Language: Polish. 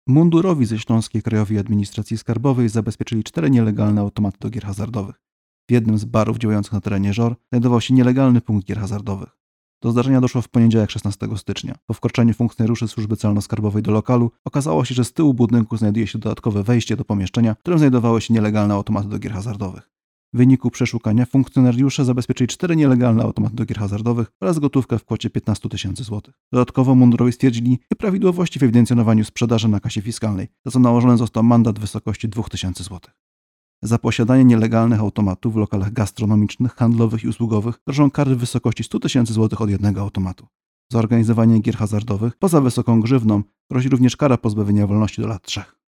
Mundurowi ze Śląskiej Krajowej Administracji Skarbowej zabezpieczyli 4 nielegalne automaty do gier hazardowych. W jednym z barów działających na terenie Żor znajdował się nielegalny punkt gier hazardowych. Do zdarzenia doszło w poniedziałek 16 stycznia. Po wkroczeniu funkcjonariuszy Służby Celno-Skarbowej do lokalu okazało się, że z tyłu budynku znajduje się dodatkowe wejście do pomieszczenia, w którym znajdowały się nielegalne automaty do gier hazardowych. W wyniku przeszukania funkcjonariusze zabezpieczyli 4 nielegalne automaty do gier hazardowych oraz gotówkę w kwocie 15 000 złotych. Dodatkowo mundurowi stwierdzili nieprawidłowości w ewidencjonowaniu sprzedaży na kasie fiskalnej, za co nałożony został mandat w wysokości 2000 złotych. Za posiadanie nielegalnych automatów w lokalach gastronomicznych, handlowych i usługowych grożą kary w wysokości 100 000 złotych od jednego automatu. Za organizowanie gier hazardowych, poza wysoką grzywną, grozi również kara pozbawienia wolności do lat 3.